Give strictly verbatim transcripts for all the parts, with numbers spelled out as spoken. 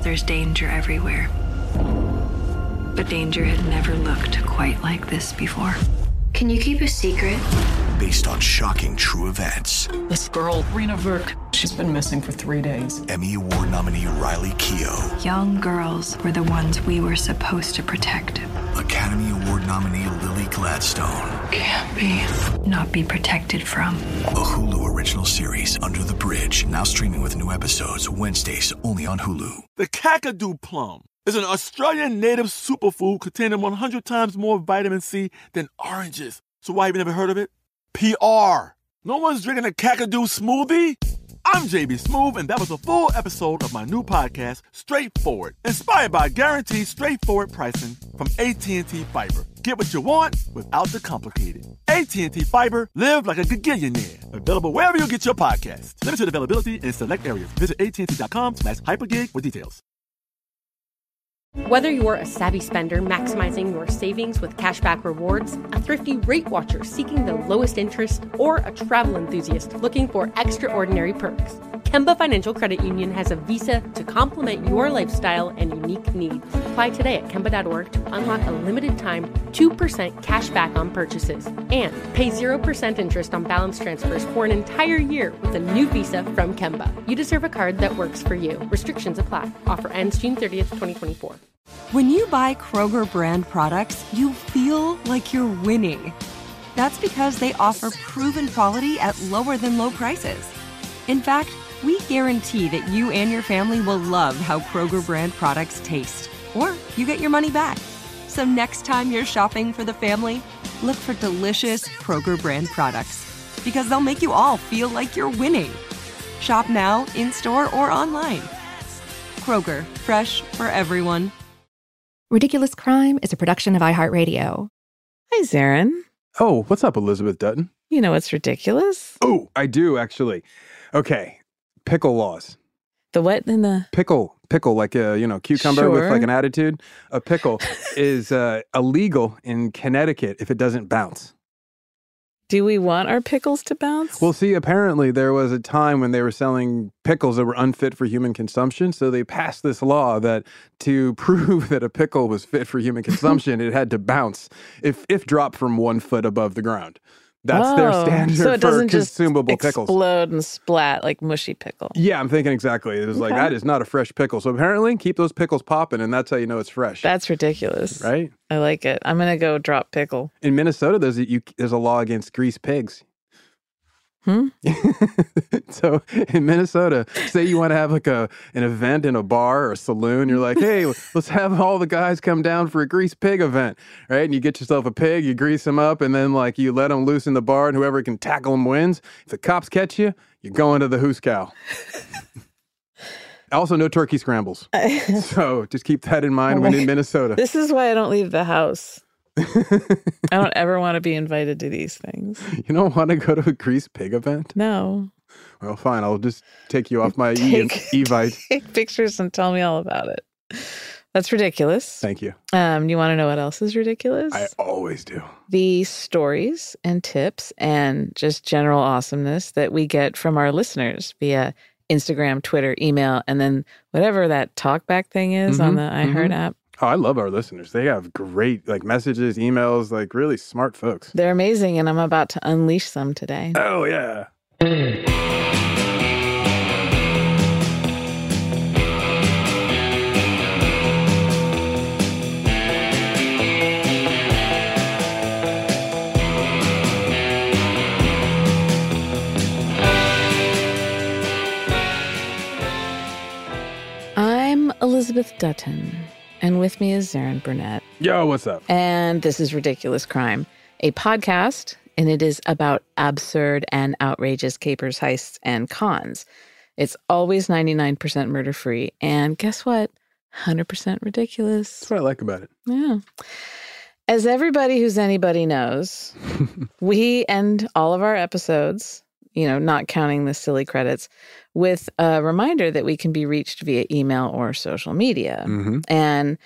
there's danger everywhere. But danger had never looked quite like this before. Can you keep a secret? Based on shocking true events. This girl, Rena Verk, she's been missing for three days. Emmy Award nominee Riley Keough. Young girls were the ones we were supposed to protect. Academy Award nominee Lily Gladstone. Can't be. Not be protected from. A Hulu original series, Under the Bridge, now streaming with new episodes Wednesdays only on Hulu. The Kakadu plum is an Australian native superfood containing one hundred times more vitamin C than oranges. So why have you never heard of it? P R. No one's drinking a Kakadu smoothie? I'm J B Smoove, and that was a full episode of my new podcast, Straightforward, inspired by guaranteed straightforward pricing from A T and T Fiber. Get what you want without the complicated. A T and T Fiber, live like a gigillionaire. Available wherever you get your podcasts. Limited availability in select areas. Visit AT&T.com slash hypergig for details. Whether you're a savvy spender maximizing your savings with cashback rewards, a thrifty rate watcher seeking the lowest interest, or a travel enthusiast looking for extraordinary perks, Kemba Financial Credit Union has a visa to complement your lifestyle and unique needs. Apply today at Kemba dot org to unlock a limited-time two percent cash back on purchases and pay zero percent interest on balance transfers for an entire year with a new visa from Kemba. You deserve a card that works for you. Restrictions apply. Offer ends June thirtieth, twenty twenty-four. When you buy Kroger brand products, you feel like you're winning. That's because they offer proven quality at lower than low prices. In fact, we guarantee that you and your family will love how Kroger brand products taste, or you get your money back. So next time you're shopping for the family, look for delicious Kroger brand products, because they'll make you all feel like you're winning. Shop now, in-store, or online. Kroger, fresh for everyone. Ridiculous Crime is a production of iHeartRadio. Hi, Zarin. Oh, what's up, Elizabeth Dutton? You know what's ridiculous? Oh, I do, actually. Okay, pickle laws. The what in the... Pickle, pickle, like a, you know, cucumber Sure. with like an attitude. A pickle is uh, illegal in Connecticut if it doesn't bounce. Do we want our pickles to bounce? Well, see, apparently there was a time when they were selling pickles that were unfit for human consumption, so they passed this law that to prove that a pickle was fit for human consumption, it had to bounce if if dropped from one foot above the ground. That's oh, their standard so it for doesn't consumable just pickles. Explode and splat like mushy pickle. Yeah, I'm thinking exactly. It was like, Okay. that is not a fresh pickle. So apparently, keep those pickles popping, and that's how you know it's fresh. That's ridiculous. Right? I like it. I'm going to go drop pickle. In Minnesota, there's a, you, there's a law against greased pigs. Hmm? So in Minnesota, say you want to have like a an event in a bar or a saloon, you're like, hey, let's have all the guys come down for a greased pig event, right? And you get yourself a pig, you grease them up, and then like you let them loose in the bar, and whoever can tackle them wins. If the cops catch you, you're going to the hoosecow. Also, no turkey scrambles. So just keep that in mind when in Minnesota. This is why I don't leave the house. I don't ever want to be invited to these things. You don't want to go to a greased pig event? No. Well, fine. I'll just take you off my Take- e- Evite. Take pictures and tell me all about it. That's ridiculous. Thank you. Um, you want to know what else is ridiculous? I always do. The stories and tips and just general awesomeness that we get from our listeners via Instagram, Twitter, email, and then whatever that talkback thing is Mhm, on the iHeart mhm. app. Oh, I love our listeners. They have great like messages, emails, like really smart folks. They're amazing, and I'm about to unleash some today. Oh, yeah. I'm Elizabeth Dutton, and with me is Zarin Burnett. Yo, what's up? And this is Ridiculous Crime, a podcast, and it is about absurd and outrageous capers, heists, and cons. It's always ninety-nine percent murder-free, and guess what? one hundred percent ridiculous. That's what I like about it. Yeah. As everybody who's anybody knows, we end all of our episodes, you know, not counting the silly credits, with a reminder that we can be reached via email or social media. Mm-hmm. And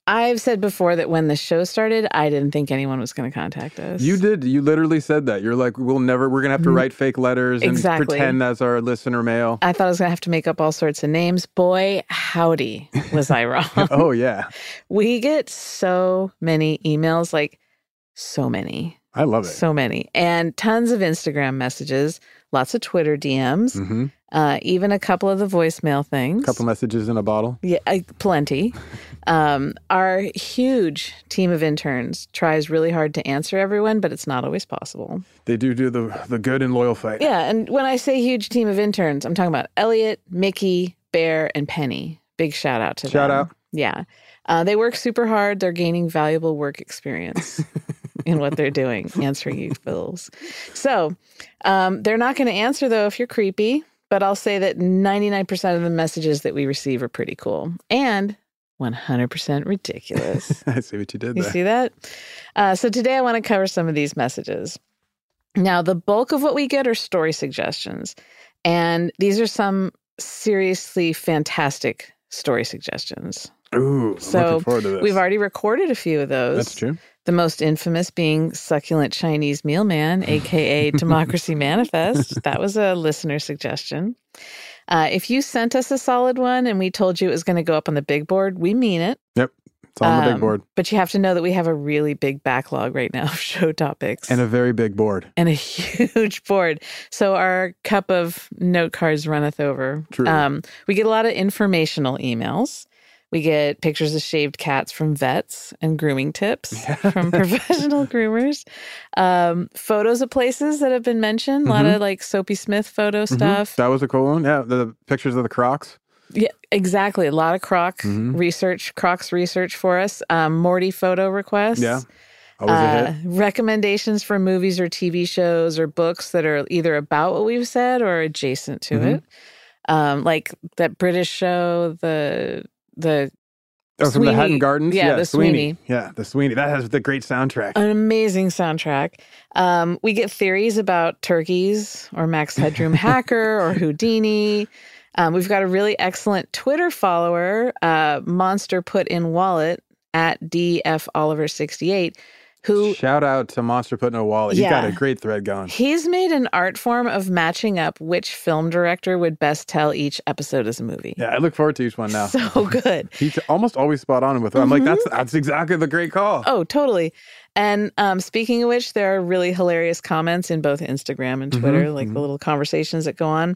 I've said before that when the show started, I didn't think anyone was going to contact us. You did. You literally said that. You're like, we'll never, we're going to have to write fake letters and Exactly. pretend that's our listener mail. I thought I was going to have to make up all sorts of names. Boy, howdy, was I wrong. Oh, yeah. We get so many emails, like so many. I love it. So many. And tons of Instagram messages, lots of Twitter D Ms, Mm-hmm. uh, even a couple of the voicemail things. A couple messages in a bottle. Yeah, uh, plenty. Um, our huge team of interns tries really hard to answer everyone, but it's not always possible. They do do the, the good and loyal fight. Yeah, and when I say huge team of interns, I'm talking about Elliot, Mickey, Bear, and Penny. Big shout out to Shout them. out. Yeah. Uh, they work super hard. They're gaining valuable work experience in what they're doing, answering you bills. So um, they're not going to answer, though, if you're creepy. But I'll say that ninety-nine percent of the messages that we receive are pretty cool. And one hundred percent ridiculous. I see what you did You there. see that? Uh, so today I want to cover some of these messages. Now, the bulk of what we get are story suggestions. And these are some seriously fantastic story suggestions. Ooh, I'm So looking forward to this. we've already recorded a few of those. That's true. The most infamous being Succulent Chinese Meal Man, a k a. Democracy Manifest. That was a listener suggestion. Uh, if you sent us a solid one and we told you it was going to go up on the big board, we mean it. Yep. It's on the big Um, board. But you have to know that we have a really big backlog right now of show topics. And a very big board. And a huge board. So our cup of note cards runneth over. True. Um, we get a lot of informational emails. We get pictures of shaved cats from vets and grooming tips from professional groomers. Um, photos of places that have been mentioned. A lot Mhm. of like Soapy Smith photo Mhm. stuff. That was a cool one. Yeah, the pictures of the Crocs. Yeah, exactly. A lot of Croc Mhm. research, Crocs research for us. Um, Morty photo requests. Yeah, always a Uh, hit. recommendations for movies or T V shows or books that are either about what we've said or adjacent to Mhm. it. Um, like that British show, the the Oh, from the Sweeney- Hatton Gardens? yeah, the Sweeney. Yeah, the Sweeney. That has the great soundtrack. an amazing soundtrack. Um, we get theories about turkeys or Max Headroom Hacker or Houdini. Um, we've got a really excellent Twitter follower, uh, Monster Put in Wallet at D F Oliver sixty-eight, who Shout out to Monster Put in a Wallet. You got Yeah. a great thread going. he's made an art form of matching up which film director would best tell each episode as a movie. Yeah, I look forward to each one now. So good. He's almost always spot on with it. I'm like, that's that's exactly the great call. Oh, totally. And um, speaking of which, there are really hilarious comments in both Instagram and Twitter, Mhm, like mhm. the little conversations that go on.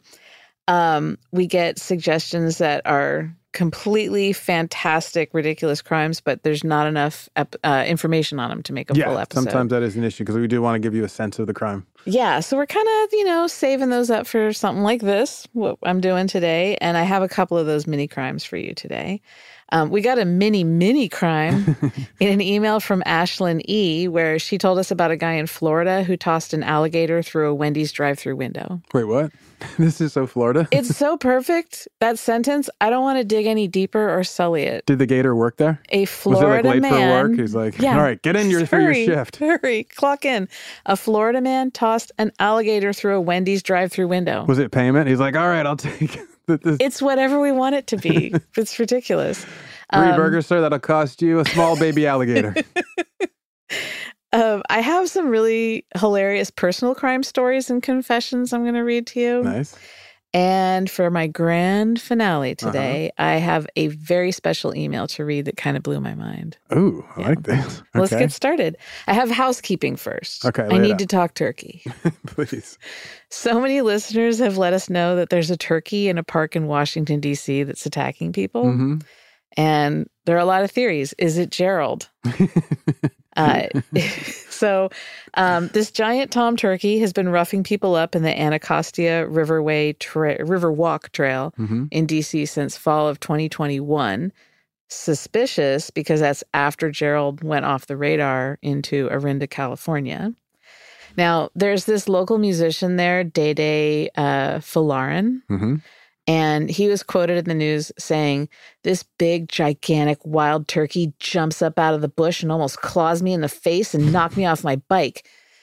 Um, we get suggestions that are completely fantastic, ridiculous crimes, but there's not enough ep- uh, information on them to make a full Yeah, episode. sometimes that is an issue because we do want to give you a sense of the crime. Yeah, so we're kind of, you know, saving those up for something like this, what I'm doing today. And I have a couple of those mini crimes for you today. Um, we got a mini, mini crime in an email from Ashlyn E., where she told us about a guy in Florida who tossed an alligator through a Wendy's drive-through window. Wait, what? This is so Florida? It's so perfect, that sentence. I don't want to dig any deeper or sully it. Did the gator work there? A Was Florida it like late man. for work? He's like, Yeah. all right, get in your, for your Hurry, shift. Hurry, clock in. A Florida man tossed an alligator through a Wendy's drive-through window. Was it payment? He's like, all right, I'll take the, the It's whatever we want it to be. It's ridiculous. three Um, burgers, sir. That'll cost you a small baby alligator. um, I have some really hilarious personal crime stories and confessions I'm going to read to you. Nice. And for my grand finale Uh-huh. today, I have a very special email to read that kind of blew my mind. Ooh, I Yeah. like this. Let's Okay. get started. I have housekeeping first. Okay, I lay it need out. to talk turkey. Please. So many listeners have let us know that there's a turkey in a park in Washington, D C that's attacking people. hmm And there are a lot of theories. Is it Gerald? uh, so um, this giant tom turkey has been roughing people up in the Anacostia Riverway tra- River Walk Trail hmm in D C since fall of twenty twenty-one. Suspicious because that's after Gerald went off the radar into Orinda, California. Now, there's this local musician there, Dede uh, Falarin. hmm And he was quoted in the news saying, "This big, gigantic wild turkey jumps up out of the bush and almost claws me in the face and knocked me off my bike.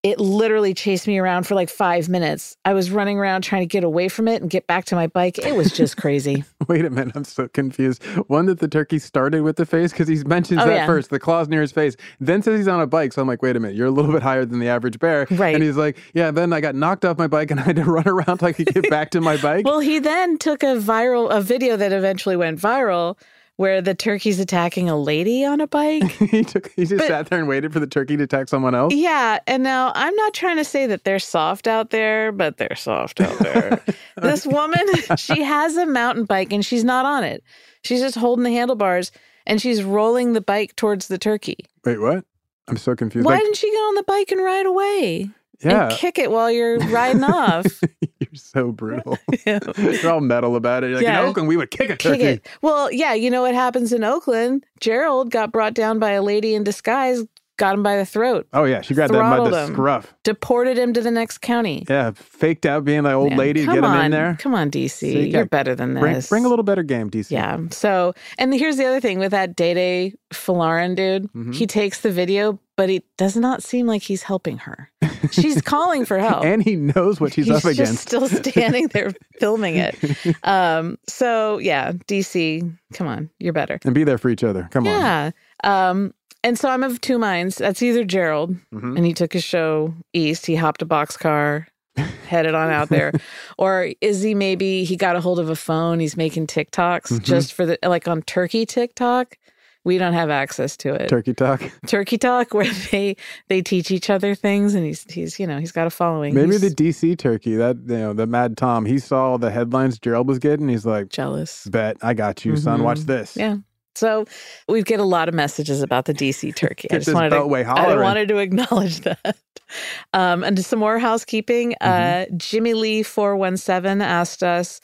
It literally chased me around for like five minutes. I was running around trying to get away from it and get back to my bike. It was just crazy. Wait a minute. I'm so confused. One, that the turkey started with the face, because he mentions Oh, that yeah. first, the claws near his face, then says he's on a bike. So I'm like, wait a minute, you're a little bit higher than the average bear. Right. And he's like, yeah, then I got knocked off my bike and I had to run around till I could get back to my bike. Well, he then took a viral, a video that eventually went viral where the turkey's attacking a lady on a bike. he took, he just But- sat there and waited for the turkey to attack someone else. Yeah. And now I'm not trying to say that they're soft out there, but they're soft out there. This woman, she has a mountain bike and she's not on it. She's just holding the handlebars and she's rolling the bike towards the turkey. Wait, what? I'm so confused. Why Like, didn't she get on the bike and ride away? yeah, And kick it while you're riding off. you're so brutal. You're all metal about it. You're like, Yeah. in Oakland, we would kick a turkey. Kick it. Well, yeah, you know what happens in Oakland? Gerald got brought down by a lady in disguise, got him by the throat, Oh, yeah, she grabbed that by Throttled the him. scruff. deported him to the next county. Yeah, faked out being the old Yeah, lady to come get him on, in there. Come on, D C. So you You're got- better than Bring, this. bring a little better game, D C. Yeah. So, and here's the other thing with that Day-Day Falarin dude. Mhm. He takes the video, but it does not seem like he's helping her. She's calling for help. And he knows what she's He's up just against. still standing there filming it. Um, so yeah, D C, come on, you're better. And be there for each other. Come on. Yeah. Um, and so I'm of two minds. That's either Gerald, Mhm. and he took his show east. He hopped a boxcar, headed on out there. Or is he maybe he got a hold of a phone? He's making TikToks Mhm. just for the, like on Turkey TikTok. We don't have access to it. Turkey talk. Turkey Talk, where they they teach each other things, and he's he's you know he's got a following. Maybe He's the D C turkey, that, you know, the Mad Tom, he saw the headlines Gerald was getting. He's like, jealous. bet, I got you, son. Mhm. Watch this. Yeah. So we get a lot of messages about the D C turkey. I Get just this wanted to, Beltway I hollering. wanted to acknowledge that. Um, and some more housekeeping. Mm-hmm. Uh, Jimmy Lee four one seven asked us,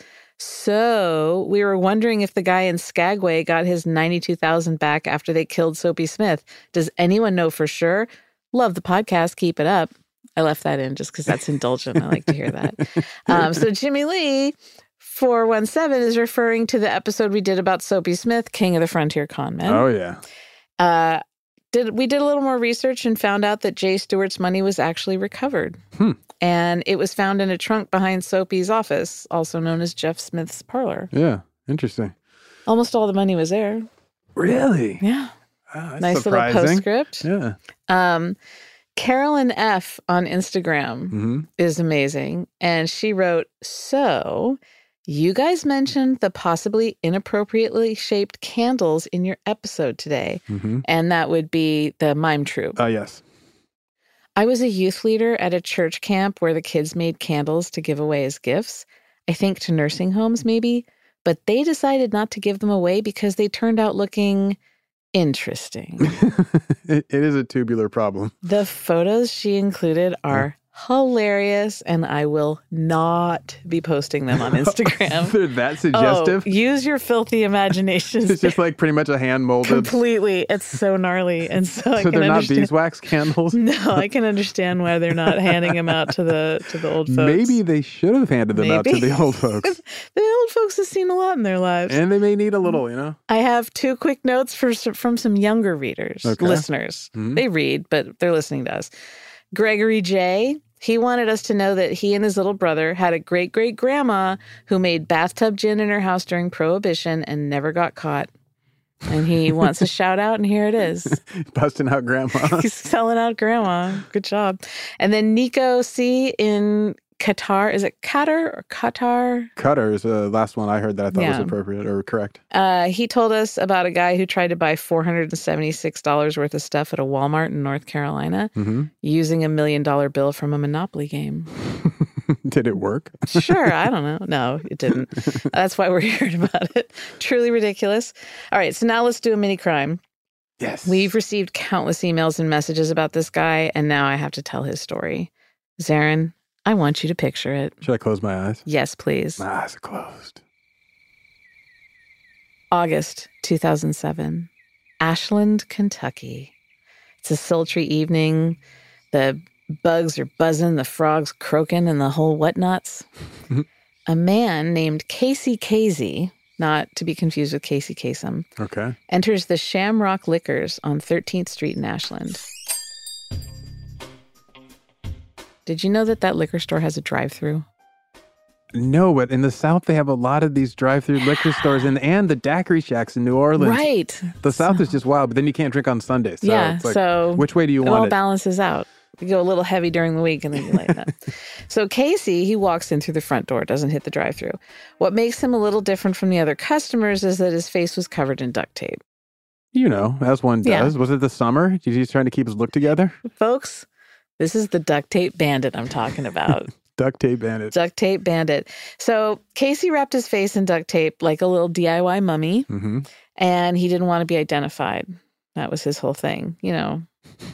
so we were wondering if the guy in Skagway got his ninety-two thousand back after they killed Soapy Smith. Does anyone know for sure? Love the podcast. Keep it up. I left that in just because that's indulgent. I like to hear that. Um, so Jimmy Lee four one seven is referring to the episode we did about Soapy Smith, King of the Frontier Conmen. Oh, yeah. Uh, did we did a little more research and found out that Jay Stewart's money was actually recovered. Hmm. And it was found in a trunk behind Soapy's office, also known as Jeff Smith's parlor. Yeah. Interesting. Almost all the money was there. Really? Yeah. Oh, that's Nice surprising. little postscript. Yeah. Um, Carolyn F. on Instagram Mm-hmm. is amazing. And she wrote, so you guys mentioned the possibly inappropriately shaped candles in your episode today. Mm-hmm. And that would be the mime troupe. Oh, yes. I was a youth leader at a church camp where the kids made candles to give away as gifts. I think to nursing homes, maybe. But they decided not to give them away because they turned out looking interesting. it, it is a tubular problem. The photos she included are hilarious, and I will not be posting them on Instagram. They're that suggestive. Oh, use your filthy imaginations. It's just like pretty much a hand molded. completely. It's so gnarly, and so, I So can they're not understand. beeswax candles. No, I can understand why they're not handing them out to the to the old folks. Maybe they should have handed them out to Maybe. the old folks. The old folks have seen a lot in their lives. And they may need a little, you know? I have two quick notes for from some younger readers, Okay. listeners. Mhm. They read, but they're listening to us. Gregory J. He wanted us to know that he and his little brother had a great great grandma who made bathtub gin in her house during Prohibition and never got caught. And he wants a shout out, and here it is. Busting out grandma. He's selling out grandma. Good job. And then Nico C. in Qatar. Is it Qatar or Qatar? Cutter is the last one I heard that I thought was Yeah. appropriate or correct. Uh, he told us about a guy who tried to buy four hundred seventy-six dollars worth of stuff at a Walmart in North Carolina Mm-hmm. using a million dollar bill from a Monopoly game. Did it work? Sure, I don't know. No, it didn't. That's why we're hearing about it. Truly ridiculous. All right, so now let's do a mini crime. Yes. We've received countless emails and messages about this guy, and now I have to tell his story. Zarin, I want you to picture it. Should I close my eyes? Yes, please. My eyes are closed. August two thousand seven, Ashland, Kentucky. It's a sultry evening. The bugs are buzzing, the frogs croaking, and the whole whatnots. A man named Casey Casey, not to be confused with Casey Kasem, Okay. enters the Shamrock Liquors on thirteenth Street in Ashland. Did you know that that liquor store has a drive-thru? No, but in the South, they have a lot of these drive-through liquor stores and, and the daiquiri shacks in New Orleans. Right. The South so, is just wild, but then you can't drink on Sundays. So yeah, it's like, so which way do you it want all it? balances out. You go a little heavy during the week and then you lighten up. So Casey, he walks in through the front door, doesn't hit the drive-thru. What makes him a little different from the other customers is that his face was covered in duct tape. You know, as one does. Yeah. Was it the summer? He's trying to keep his look together? Folks, this is the duct tape bandit I'm talking about. Duct tape bandit. Duct tape bandit. So Casey wrapped his face in duct tape like a little D I Y mummy, mm-hmm. and he didn't want to be identified. That was his whole thing, you know.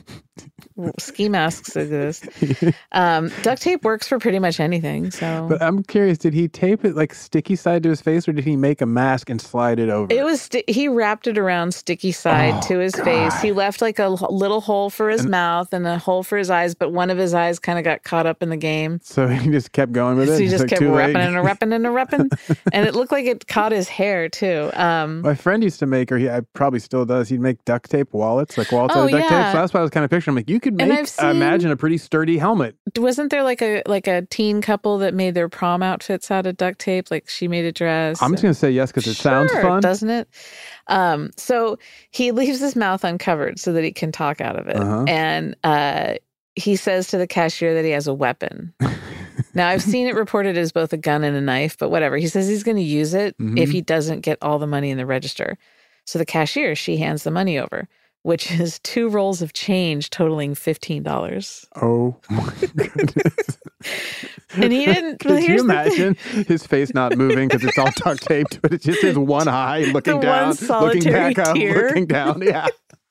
Ski masks exist. Um, duct tape works for pretty much anything. So, but I'm curious, did he tape it like sticky side to his face, or did he make a mask and slide it over? It was sti- he wrapped it around sticky side oh, to his God. face. He left like a l- little hole for his and, mouth and a hole for his eyes, but one of his eyes kind of got caught up in the game. So he just kept going with it. So he just like, kept repping and a repping and a repping, and it looked like it caught his hair too. Um, My friend used to make, or he I probably still does. He'd make duct tape wallets, like wallets oh, out of duct yeah. tape. So that's why I was kind of picturing. I'm like, you could make, I've seen, uh, imagine a pretty sturdy helmet. Wasn't there like a like a teen couple that made their prom outfits out of duct tape? Like she made a dress. I'm just gonna say yes because it sure, sounds fun, doesn't it? Um, so he leaves his mouth uncovered so that he can talk out of it, uh-huh. and uh, he says to the cashier that he has a weapon. Now, I've seen it reported as both a gun and a knife, but whatever. He says he's going to use it mm-hmm. if he doesn't get all the money in the register. So the cashier, she hands the money over, which is two rolls of change totaling fifteen dollars. Oh, my goodness. And he didn't... Could you imagine his face not moving because it's all duct taped, but it's just his one eye looking the down, one looking back tear. up, looking down. Yeah.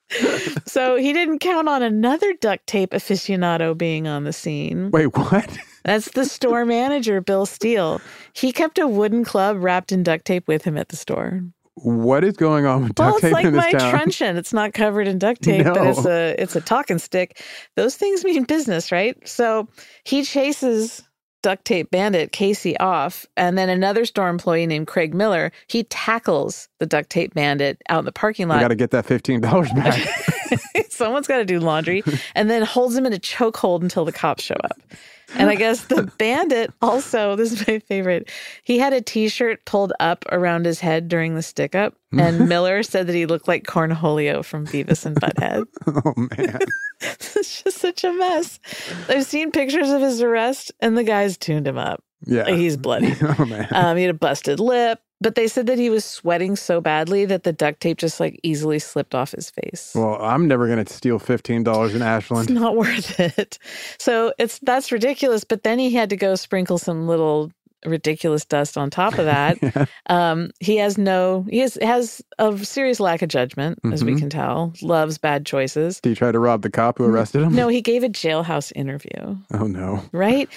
So he didn't count on another duct tape aficionado being on the scene. Wait, what? That's the store manager, Bill Steele. He kept a wooden club wrapped in duct tape with him at the store. What is going on with duct well, tape like in this my town? truncheon. It's not covered in duct tape, no. but it's a it's a talking stick. Those things mean business, right? So he chases duct tape bandit Casey off, and then another store employee named Craig Miller, he tackles the duct tape bandit out in the parking lot. You got to get that fifteen dollars back. Someone's got to do laundry, and then holds him in a chokehold until the cops show up. And I guess the bandit also, this is my favorite, he had a T-shirt pulled up around his head during the stick-up, and Miller said that he looked like Cornholio from Beavis and Butthead. Oh, man. It's just such a mess. I've seen pictures of his arrest, and the guy's tuned him up. Yeah. Like, he's bloody. Oh, man. Um, he had a busted lip. But they said that he was sweating so badly that the duct tape just like easily slipped off his face. Well, I'm never going to steal fifteen dollars in Ashland. It's not worth it. So it's that's ridiculous. But then he had to go sprinkle some little ridiculous dust on top of that. yeah. um, he has no, he has, has a serious lack of judgment, mm-hmm. as we can tell. Loves bad choices. Did he try to rob the cop who arrested him? No, he gave a jailhouse interview. Oh, no. Right?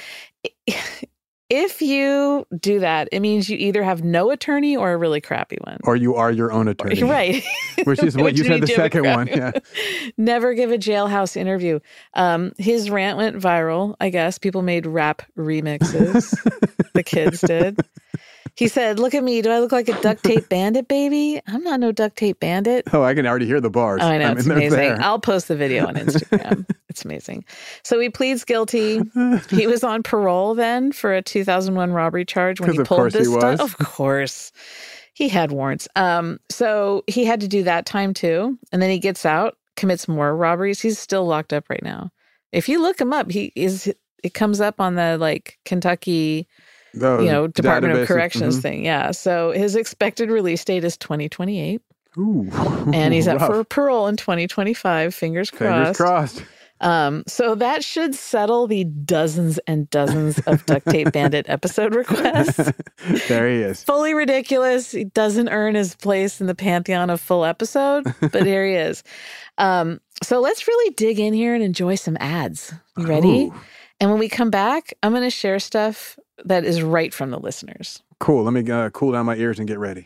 If you do that, it means you either have no attorney or a really crappy one. Or you are your own attorney. Right. Which is what Which you said the second one. Yeah. Never give a jailhouse interview. Um, his rant went viral, I guess. People made rap remixes. The kids did. He said, look at me. Do I look like a duct tape bandit, baby? I'm not no duct tape bandit. Oh, I can already hear the bars. Oh, I know. I it's mean, amazing. there. I'll post the video on Instagram. It's amazing. So he pleads guilty. He was on parole then for a two thousand one robbery charge when he of pulled course this he stunt. was. Of course. He had warrants. Um, so he had to do that time too. And then he gets out, commits more robberies. He's still locked up right now. If you look him up, he is. It comes up on the like Kentucky... The you know, Department of Corrections mm-hmm. thing. Yeah. So his expected release date is twenty twenty-eight. Ooh. And he's up Rough. for parole in twenty twenty-five. Fingers crossed. Fingers crossed. Um, so that should settle the dozens and dozens of Duct Tape Bandit episode requests. There he is. Fully ridiculous. He doesn't earn his place in the pantheon of full episode, but here he is. Um, so let's really dig in here and enjoy some ads. You ready? Ooh. And when we come back, I'm going to share stuff that is right from the listeners. Cool. Let me uh, cool down my ears and get ready.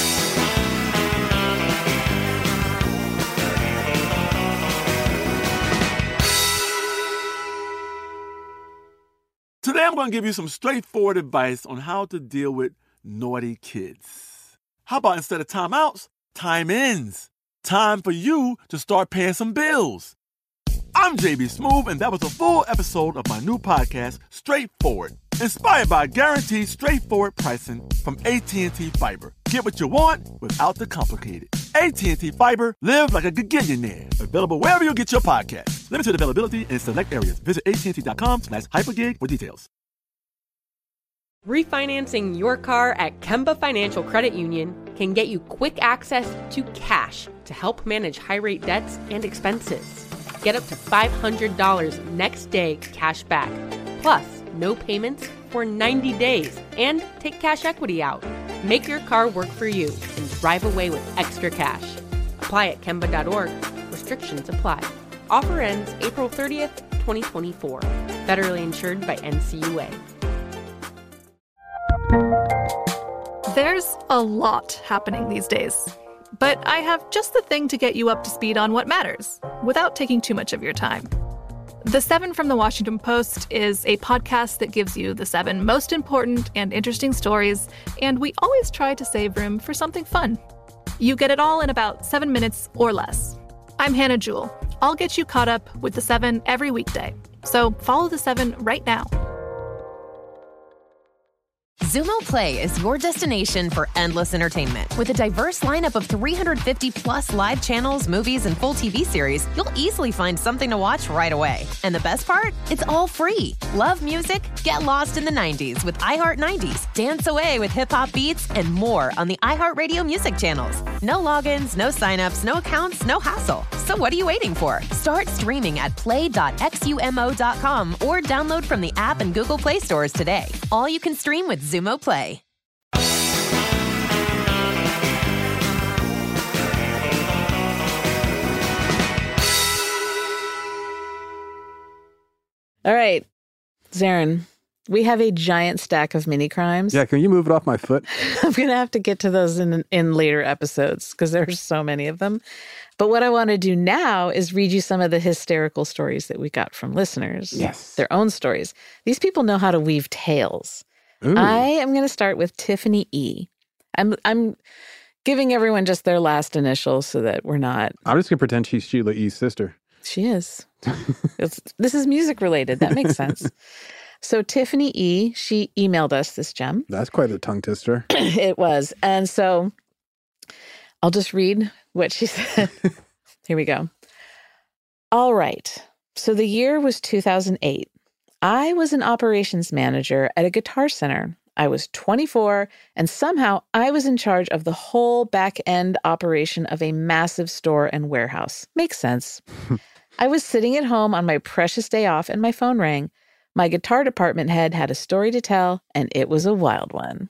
Today I'm going to give you some straightforward advice on how to deal with naughty kids. How about instead of timeouts, time ins? Time for you to start paying some bills. I'm J B Smoove, and that was a full episode of my new podcast, Straightforward, inspired by guaranteed straightforward pricing from A T and T Fiber. Get what you want without the complicated. A T and T Fiber, live like a gigillionaire. Available wherever you get your podcasts. Limited availability in select areas. Visit A T and T dot com slash hypergig for details. Refinancing your car at Kemba Financial Credit Union can get you quick access to cash to help manage high-rate debts and expenses. Get up to five hundred dollars next day cash back, plus no payments for ninety days, and take cash equity out. Make your car work for you and drive away with extra cash. Apply at Kemba dot org. Restrictions apply. Offer ends April thirtieth, twenty twenty-four. Federally insured by N C U A. There's a lot happening these days, but I have just the thing to get you up to speed on what matters, without taking too much of your time. The Seven from the Washington Post is a podcast that gives you the seven most important and interesting stories, and we always try to save room for something fun. You get it all in about seven minutes or less. I'm Hannah Jewell. I'll get you caught up with the Seven every weekday, so follow the Seven right now. Xumo Play is your destination for endless entertainment. With a diverse lineup of three hundred fifty plus live channels, movies, and full T V series, you'll easily find something to watch right away. And the best part? It's all free. Love music? Get lost in the nineties with iHeart nineties, dance away with hip-hop beats, and more on the iHeartRadio music channels. No logins, no signups, no accounts, no hassle. So what are you waiting for? Start streaming at play dot xumo dot com or download from the app and Google Play stores today. All you can stream with Xumo Play. All right, Zarin, we have a giant stack of mini crimes. Yeah, can you move it off my foot? I'm going to have to get to those in in later episodes because there's so many of them. But what I want to do now is read you some of the hysterical stories that we got from listeners. Yes. Their own stories. These people know how to weave tales. Ooh. I am going to start with Tiffany E. I'm I'm giving everyone just their last initials so that we're not... I'm just going to pretend she's Sheila E.'s sister. She is. It's, this is music related. That makes sense. So Tiffany E., she emailed us this gem. That's quite a tongue twister. It was. And so I'll just read what she said. Here we go. All right. So the year was two thousand eight. I was an operations manager at a Guitar Center. I was twenty-four, and somehow I was in charge of the whole back-end operation of a massive store and warehouse. Makes sense. I was sitting at home on my precious day off, and my phone rang. My guitar department head had a story to tell, and it was a wild one.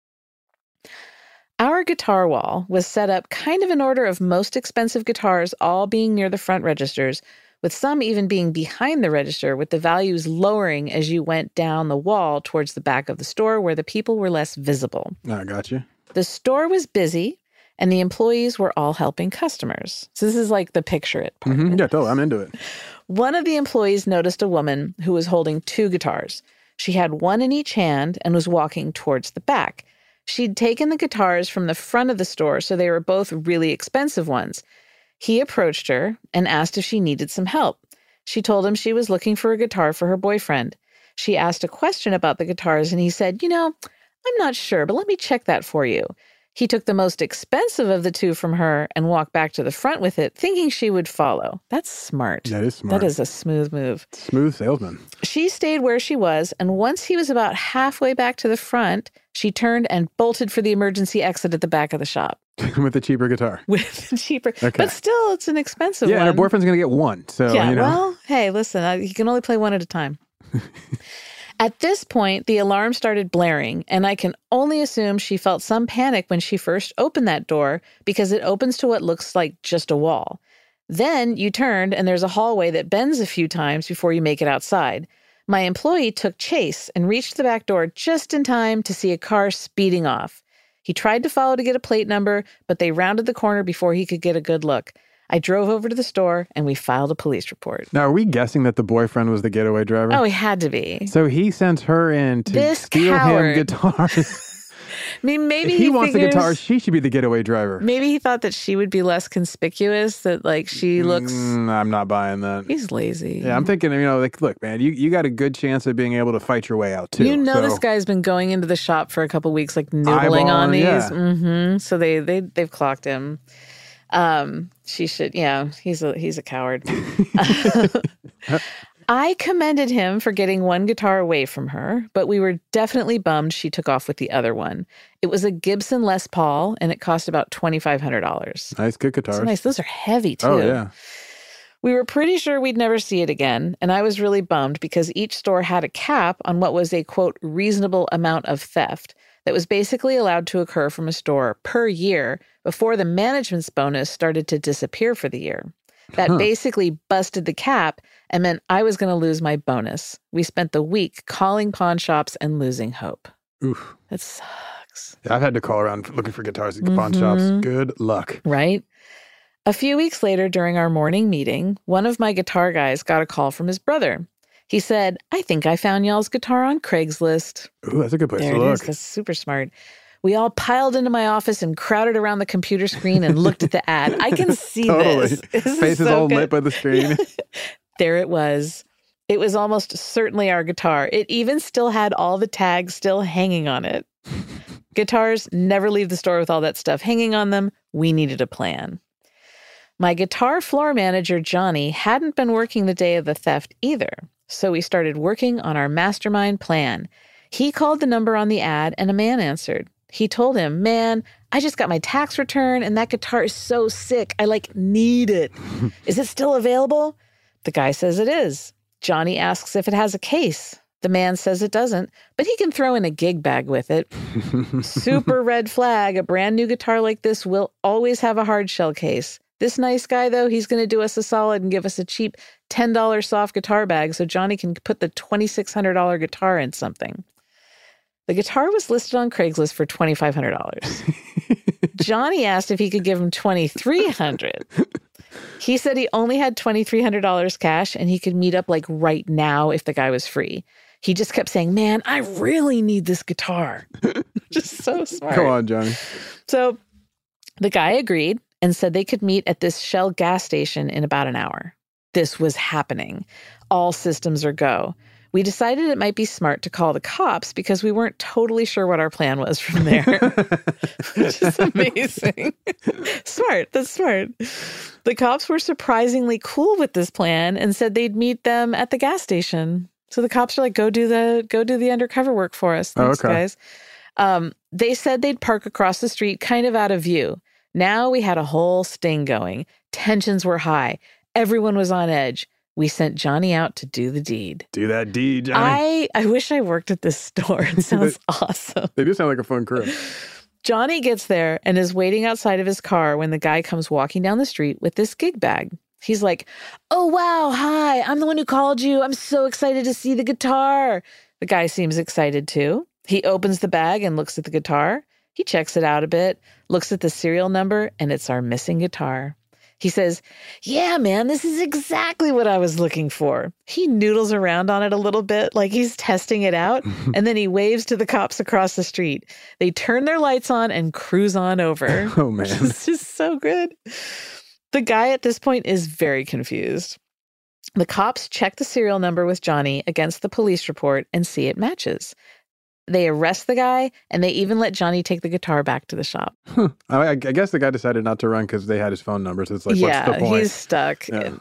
Our guitar wall was set up kind of in order of most expensive guitars all being near the front registers, with some even being behind the register, with the values lowering as you went down the wall towards the back of the store where the people were less visible. I got you. The store was busy, and the employees were all helping customers. So this is like the picture it part. Mm-hmm. Yeah, totally. I'm into it. One of the employees noticed a woman who was holding two guitars. She had one in each hand and was walking towards the back. She'd taken the guitars from the front of the store, so they were both really expensive ones. He approached her and asked if she needed some help. She told him she was looking for a guitar for her boyfriend. She asked a question about the guitars, and he said, you know, I'm not sure, but let me check that for you. He took the most expensive of the two from her and walked back to the front with it, thinking she would follow. That's smart. That is smart. That is a smooth move. Smooth salesman. She stayed where she was, and once he was about halfway back to the front, she turned and bolted for the emergency exit at the back of the shop. With the cheaper guitar. With the cheaper. Okay. But still, it's an expensive yeah, one. Yeah, and her boyfriend's going to get one. So, yeah, you know. Well, hey, listen, uh, you can only play one at a time. At this point, the alarm started blaring, and I can only assume she felt some panic when she first opened that door because it opens to what looks like just a wall. Then you turned, and there's a hallway that bends a few times before you make it outside. My employee took chase and reached the back door just in time to see a car speeding off. He tried to follow to get a plate number, but they rounded the corner before he could get a good look. I drove over to the store, and we filed a police report. Now, are we guessing that the boyfriend was the getaway driver? Oh, he had to be. So he sends her in to this steal coward. him guitars. mean, maybe if he, he wants figures, the guitar, she should be the getaway driver. Maybe he thought that she would be less conspicuous, that like she looks... Mm, I'm not buying that. He's lazy. Yeah, I'm thinking, you know, like, look, man, you, you got a good chance of being able to fight your way out, too. You know, so. this guy's been going into the shop for a couple weeks, like noodling Eyeballing, on these. yeah. Mm-hmm. So they, they, they've clocked him. Um, she should, yeah, he's a, he's a coward. I commended him for getting one guitar away from her, but we were definitely bummed she took off with the other one. It was a Gibson Les Paul, and it cost about twenty-five hundred dollars. Nice, good guitars. So nice. Those are heavy, too. Oh, yeah. We were pretty sure we'd never see it again, and I was really bummed because each store had a cap on what was a, quote, reasonable amount of theft that was basically allowed to occur from a store per year before the management's bonus started to disappear for the year. That huh. basically busted the cap and meant I was going to lose my bonus. We spent the week calling pawn shops and losing hope. Oof. That sucks. Yeah, I've had to call around looking for guitars at mm-hmm. pawn shops. Good luck. Right? A few weeks later, during our morning meeting, one of my guitar guys got a call from his brother. He said, I think I found y'all's guitar on Craigslist. Ooh, that's a good place there to it look. Is. That's super smart. We all piled into my office and crowded around the computer screen and looked at the ad. I can see totally. this. this Faces so all good. lit by the screen. There it was. It was almost certainly our guitar. It even still had all the tags still hanging on it. Guitars never leave the store with all that stuff hanging on them. We needed a plan. My guitar floor manager, Johnny, hadn't been working the day of the theft either. So we started working on our mastermind plan. He called the number on the ad and a man answered. He told him, man, I just got my tax return and that guitar is so sick. I like need it. Is it still available? The guy says it is. Johnny asks if it has a case. The man says it doesn't, but he can throw in a gig bag with it. Super red flag. A brand new guitar like this will always have a hard shell case. This nice guy, though, he's going to do us a solid and give us a cheap ten dollars soft guitar bag so Johnny can put the twenty-six hundred dollars guitar in something. The guitar was listed on Craigslist for twenty-five hundred dollars. Johnny asked if he could give him twenty-three hundred dollars. He said he only had twenty-three hundred dollars cash and he could meet up like right now if the guy was free. He just kept saying, man, I really need this guitar. Just so smart. Go on, Johnny. So the guy agreed and said they could meet at this Shell gas station in about an hour. This was happening. All systems are go. We decided it might be smart to call the cops because we weren't totally sure what our plan was from there. Which is amazing. Smart. That's smart. The cops were surprisingly cool with this plan and said they'd meet them at the gas station. So the cops are like, go do the go do the undercover work for us. Thanks, oh, okay. guys. Um, they said they'd park across the street, kind of out of view. Now we had a whole sting going. Tensions were high. Everyone was on edge. We sent Johnny out to do the deed. Do that deed, Johnny. I, I wish I worked at this store. It sounds they, awesome. They do sound like a fun crew. Johnny gets there and is waiting outside of his car when the guy comes walking down the street with this gig bag. He's like, oh, wow, hi, I'm the one who called you. I'm so excited to see the guitar. The guy seems excited too. He opens the bag and looks at the guitar. He checks it out a bit, looks at the serial number, and it's our missing guitar. He says, yeah, man, this is exactly what I was looking for. He noodles around on it a little bit like he's testing it out, and then he waves to the cops across the street. They turn their lights on and cruise on over. Oh, man. This is so good. The guy at this point is very confused. The cops check the serial number with Johnny against the police report and see it matches. They arrest the guy, and they even let Johnny take the guitar back to the shop. Huh. I, I guess the guy decided not to run because they had his phone number, so it's like, yeah, what's the point? He's stuck. Yeah.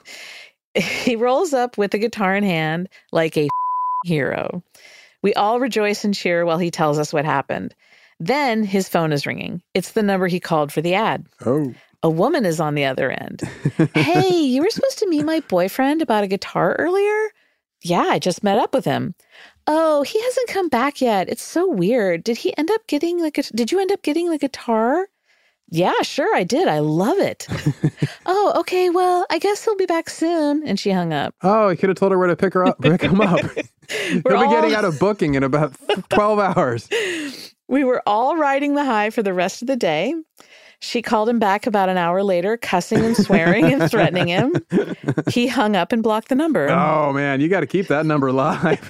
He rolls up with the guitar in hand like a hero. We all rejoice and cheer while he tells us what happened. Then his phone is ringing. It's the number he called for the ad. Oh. A woman is on the other end. Hey, you were supposed to meet my boyfriend about a guitar earlier? Yeah, I just met up with him. Oh, he hasn't come back yet. It's so weird. Did he end up getting the gu- Did you end up getting the guitar? Yeah, sure, I did. I love it. Oh, okay, well, I guess he'll be back soon. And she hung up. Oh, he could have told her where to pick her up, pick him up. He'll all... be getting out of booking in about twelve hours. We were all riding the high for the rest of the day. She called him back about an hour later, cussing and swearing and threatening him. He hung up and blocked the number. Oh, man, you got to keep that number live.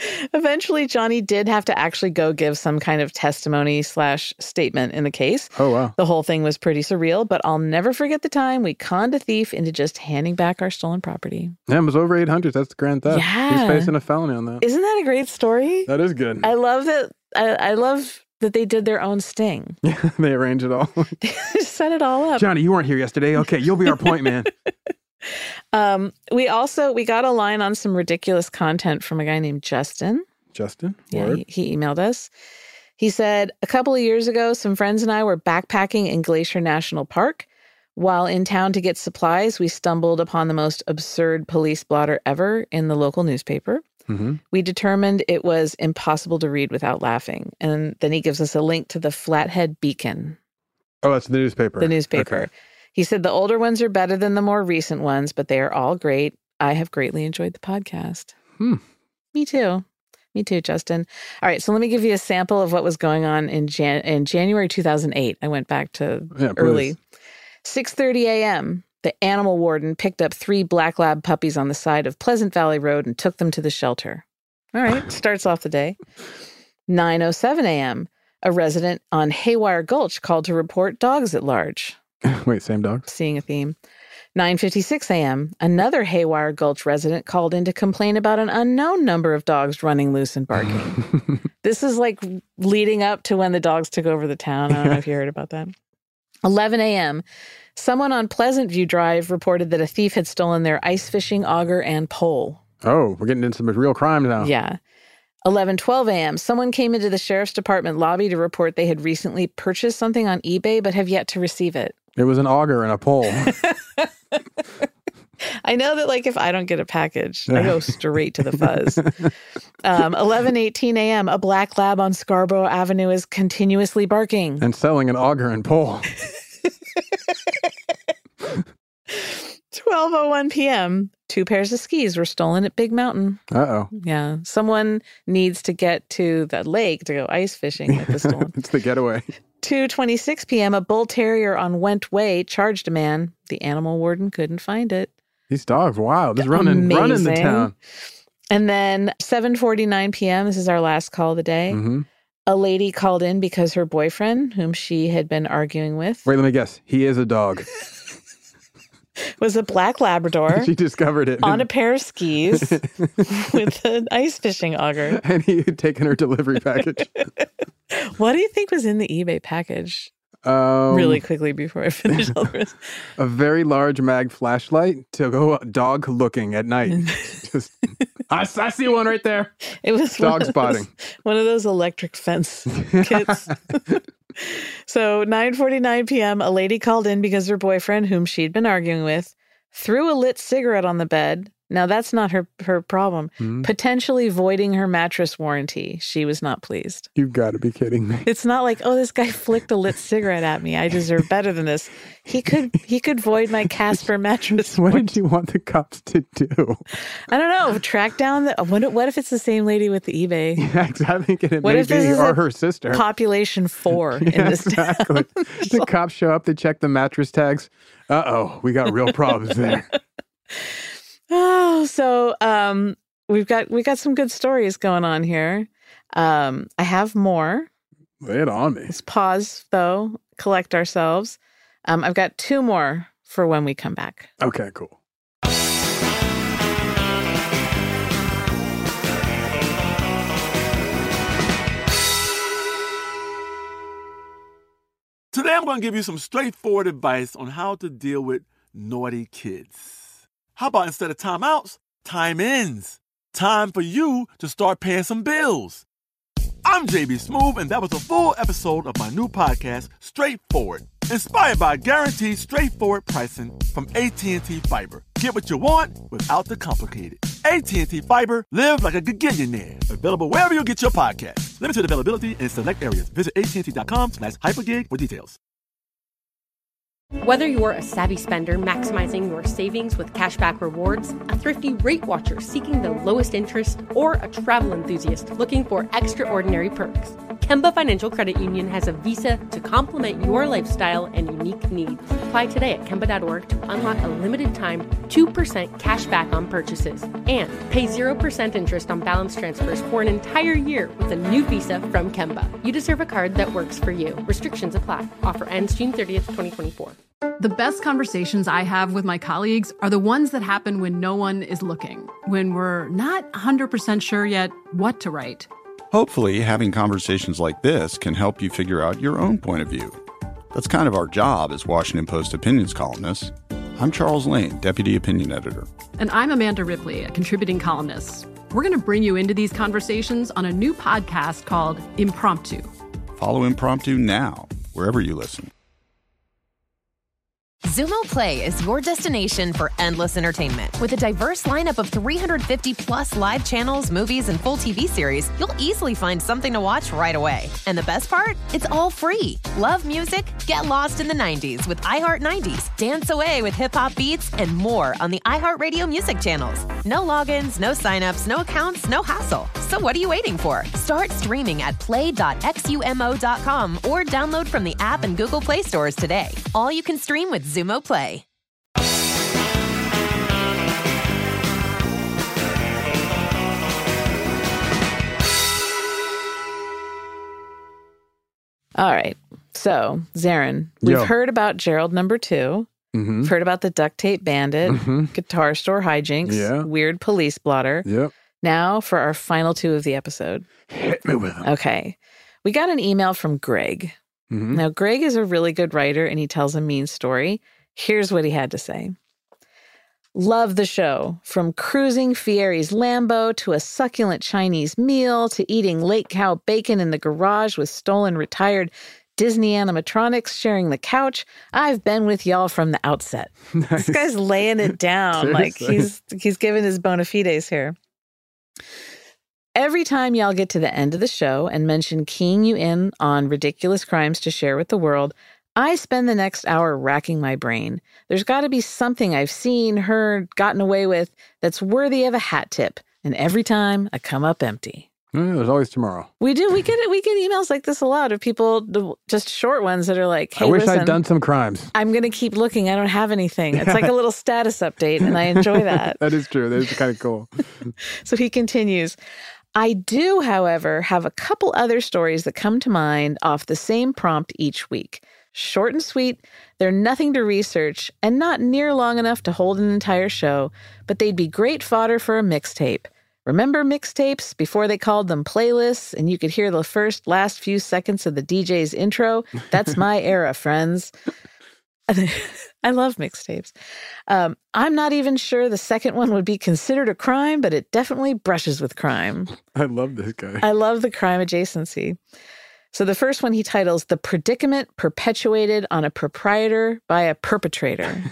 Eventually, Johnny did have to actually go give some kind of testimony slash statement in the case. Oh, wow. The whole thing was pretty surreal, but I'll never forget the time we conned a thief into just handing back our stolen property. Yeah, it was over eight hundred. That's the grand theft. Yeah. He's facing a felony on that. Isn't that a great story? That is good. I love that. I, I love that they did their own sting. Yeah, they arranged it all. They set it all up. Johnny, you weren't here yesterday. Okay, you'll be our point man. um, we also, we got a line on some ridiculous content from a guy named Justin. Justin? Yeah, Word. he, he emailed us. He said, a couple of years ago, some friends and I were backpacking in Glacier National Park. While in town to get supplies, we stumbled upon the most absurd police blotter ever in the local newspaper. Mm-hmm. We determined it was impossible to read without laughing. And then he gives us a link to the Flathead Beacon. Oh, that's the newspaper. The newspaper. Okay. He said the older ones are better than the more recent ones, but they are all great. I have greatly enjoyed the podcast. Hmm. Me too. Me too, Justin. All right, so let me give you a sample of what was going on in Jan- in January two thousand eight. I went back to Yeah, early. please. six thirty a.m., the animal warden picked up three black lab puppies on the side of Pleasant Valley Road and took them to the shelter. All right, starts off the day. nine oh seven a.m., a resident on Haywire Gulch called to report dogs at large. Wait, same dog? Seeing a theme. nine fifty-six a.m., another Haywire Gulch resident called in to complain about an unknown number of dogs running loose and barking. This is like leading up to when the dogs took over the town. I don't know if you heard about that. eleven a.m., someone on Pleasant View Drive reported that a thief had stolen their ice fishing auger and pole. Oh, we're getting into some real crime now. Yeah. eleven twelve a.m., someone came into the sheriff's department lobby to report they had recently purchased something on eBay but have yet to receive it. It was an auger and a pole. I know that, like, if I don't get a package, I go straight to the fuzz. Um, eleven eighteen a.m., a black lab on Scarborough Avenue is continuously barking. And selling an auger and pole. twelve oh one p.m., two pairs of skis were stolen at Big Mountain. Uh-oh. Yeah. Someone needs to get to the lake to go ice fishing with the stolen. It's the getaway. two twenty-six p.m., a bull terrier on Went Way charged a man. The animal warden couldn't find it. These dogs, wow, just running, Amazing. running the town. And then seven forty-nine p.m., this is our last call of the day. Mm-hmm. A lady called in because her boyfriend, whom she had been arguing with, Wait, let me guess. He is a dog. was a black Labrador. She discovered it. On a pair of skis with an ice fishing auger. And he had taken her delivery package. What do you think was in the eBay package? Um, really quickly before I finish all the rest. A very large mag flashlight to go dog looking at night. Just, I, I see one right there. It was dog one spotting. Those, one of those electric fence kits. So nine forty-nine p.m., a lady called in because her boyfriend, whom she'd been arguing with, threw a lit cigarette on the bed. Now, that's not her, her problem. Mm-hmm. Potentially voiding her mattress warranty. She was not pleased. You've got to be kidding me. It's not like, oh, this guy flicked a lit cigarette at me. I deserve better than this. He could he could void my Casper mattress. What did you want the cops to do? I don't know. Track down the. What, what if it's the same lady with the eBay? Yeah, I think it what may if this be, is or a her sister. Population four in Yeah, this exactly. town. The cops show up, they check the mattress tags. Uh-oh, we got real problems there. Oh, so um, we've got we got some good stories going on here. Um, I have more. Lay it on me. Let's pause, though, collect ourselves. Um, I've got two more for when we come back. Okay, cool. Today I'm going to give you some straightforward advice on how to deal with naughty kids. How about instead of timeouts, time ins? Time for you to start paying some bills. I'm J B Smoove, and that was a full episode of my new podcast, Straightforward, inspired by guaranteed straightforward pricing from A T and T Fiber. Get what you want without the complicated. A T and T Fiber, live like a gigillionaire. Available wherever you get your podcast. Limited availability in select areas. Visit A T and T dot com slash hypergig for details. Whether you're a savvy spender maximizing your savings with cashback rewards, a thrifty rate watcher seeking the lowest interest, or a travel enthusiast looking for extraordinary perks, Kemba Financial Credit Union has a visa to complement your lifestyle and unique needs. Apply today at Kemba dot org to unlock a limited time two percent cash back on purchases and pay zero percent interest on balance transfers for an entire year with a new visa from Kemba. You deserve a card that works for you. Restrictions apply. Offer ends June thirtieth, twenty twenty-four. The best conversations I have with my colleagues are the ones that happen when no one is looking, when we're not one hundred percent sure yet what to write. Hopefully, having conversations like this can help you figure out your own point of view. That's kind of our job as Washington Post opinions columnists. I'm Charles Lane, Deputy Opinion Editor. And I'm Amanda Ripley, a contributing columnist. We're going to bring you into these conversations on a new podcast called Impromptu. Follow Impromptu now, wherever you listen. Xumo Play is your destination for endless entertainment. With a diverse lineup of three hundred fifty plus live channels, movies, and full T V series, you'll easily find something to watch right away. And the best part? It's all free. Love music? Get lost in the nineties with iHeart nineties. Dance away with hip-hop beats and more on the iHeartRadio music channels. No logins, no signups, no accounts, no hassle. So what are you waiting for? Start streaming at play dot xumo dot com or download from the app and Google Play stores today. All you can stream with Xumo Play. All right. So, Zarin, we've Yo. heard about Gerald number two. Mm-hmm. We've heard about the duct tape bandit, Mm-hmm. guitar store hijinks, Yeah. weird police blotter. Yep. Now for our final two of the episode. Hit me with them. Okay. We got an email from Greg. Mm-hmm. Now, Greg is a really good writer and he tells a mean story. Here's what he had to say. Love the show. From cruising Fieri's Lambo to a succulent Chinese meal to eating late cow bacon in the garage with stolen retired Disney animatronics sharing the couch. I've been with y'all from the outset. Nice. This guy's laying it down. Like Seriously. he's he's giving his bona fides here. Every time y'all get to the end of the show and mention keying you in on ridiculous crimes to share with the world, I spend the next hour racking my brain. There's got to be something I've seen, heard, gotten away with that's worthy of a hat tip. And every time I come up empty. Yeah, there's always tomorrow. We do. We get it. We get emails like this a lot of people, just short ones that are like, hey, I wish listen, I'd done some crimes. I'm going to keep looking. I don't have anything. It's like a little status update, and I enjoy that. That is true. That is kind of cool. So he continues. I do, however, have a couple other stories that come to mind off the same prompt each week. Short and sweet, they're nothing to research and not near long enough to hold an entire show, but they'd be great fodder for a mixtape. Remember mixtapes before they called them playlists and you could hear the first last few seconds of the D J's intro? That's my era, friends. I love mixtapes. Um, I'm not even sure the second one would be considered a crime, but it definitely brushes with crime. I love this guy. I love the crime adjacency. So the first one he titles, The Predicament Perpetuated on a Proprietor by a Perpetrator.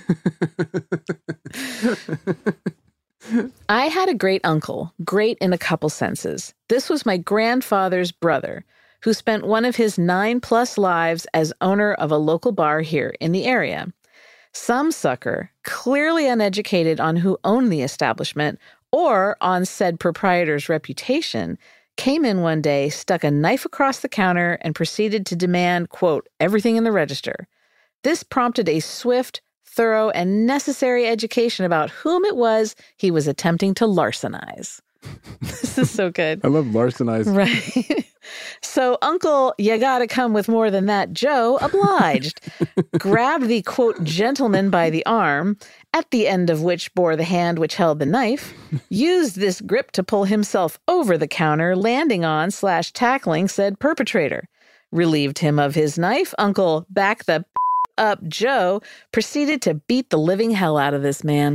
I had a great uncle, great in a couple senses. This was my grandfather's brother, who spent one of his nine-plus lives as owner of a local bar here in the area. Some sucker, clearly uneducated on who owned the establishment or on said proprietor's reputation, came in one day, stuck a knife across the counter, and proceeded to demand, quote, everything in the register. This prompted a swift, thorough, and necessary education about whom it was he was attempting to larcenize. This is so good. I love larcenize. Right. So Uncle, you gotta come with more than that, Joe, obliged, grabbed the, quote, gentleman by the arm, at the end of which bore the hand which held the knife, used this grip to pull himself over the counter, landing on slash tackling said perpetrator. Relieved him of his knife, Uncle, back the up Joe, proceeded to beat the living hell out of this man.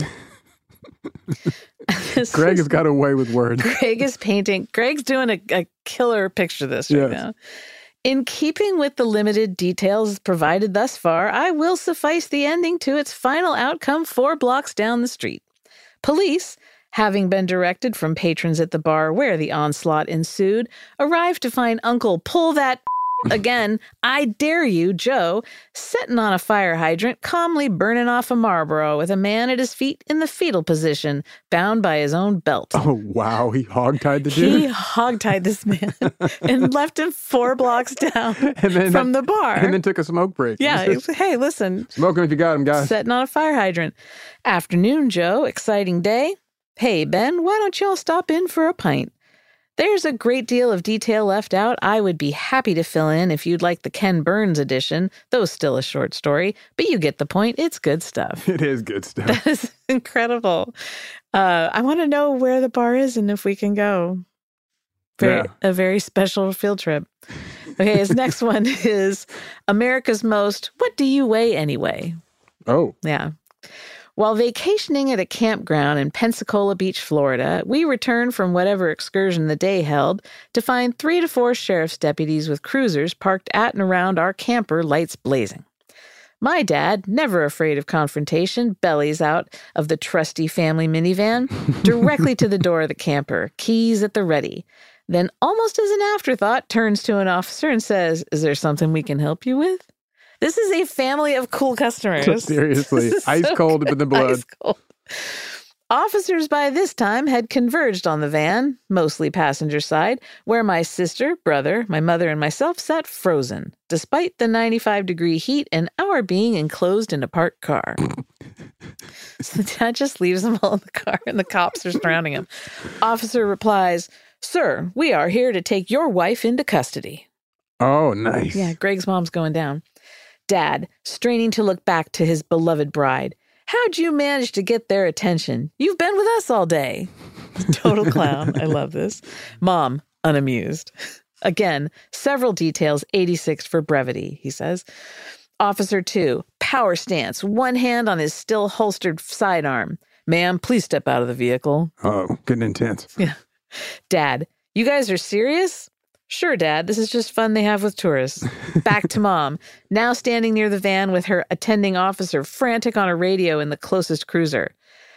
Greg has got away with words. Greg is painting. Greg's doing a, a killer picture of this right yes. now. In keeping with the limited details provided thus far, I will suffice the ending to its final outcome four blocks down the street. Police, having been directed from patrons at the bar where the onslaught ensued, arrived to find Uncle pull that Again, I dare you, Joe, sitting on a fire hydrant, calmly burning off a Marlboro with a man at his feet in the fetal position, bound by his own belt. Oh, wow. He hogtied the dude? He hogtied this man and left him four blocks down and then, from the bar. And then took a smoke break. Yeah. Was, hey, listen. Smoke him if you got him, guys. Sitting on a fire hydrant. Afternoon, Joe. Exciting day. Hey, Ben, why don't y'all stop in for a pint? There's a great deal of detail left out. I would be happy to fill in if you'd like the Ken Burns edition, though still a short story. But you get the point. It's good stuff. It is good stuff. That is incredible. Uh, I want to know where the bar is and if we can go. Very, yeah. A very special field trip. Okay, his next one is America's Most, What Do You Weigh Anyway? Oh. Yeah. While vacationing at a campground in Pensacola Beach, Florida, we returned from whatever excursion the day held to find three to four sheriff's deputies with cruisers parked at and around our camper, lights blazing. My dad, never afraid of confrontation, bellies out of the trusty family minivan directly to the door of the camper, keys at the ready. Then, almost as an afterthought, turns to an officer and says, "Is there something we can help you with?" This is a family of cool customers. Seriously. Ice so cold in the blood. Ice cold. Officers by this time had converged on the van, mostly passenger side, where my sister, brother, my mother, and myself sat frozen, despite the ninety-five degree heat and our being enclosed in a parked car. So the dad just leaves them all in the car and the cops are surrounding him. Officer replies, "Sir, we are here to take your wife into custody." Oh, nice. Yeah, Greg's mom's going down. Dad, straining to look back to his beloved bride. "How'd you manage to get their attention? You've been with us all day." Total clown. I love this. Mom, unamused. Again, several details, eighty-six for brevity, he says. Officer two, power stance, one hand on his still holstered sidearm. "Ma'am, please step out of the vehicle." Oh, getting intense. Yeah. Dad, "You guys are serious?" "Sure, Dad. This is just fun they have with tourists." Back to Mom, now standing near the van with her attending officer frantic on a radio in the closest cruiser.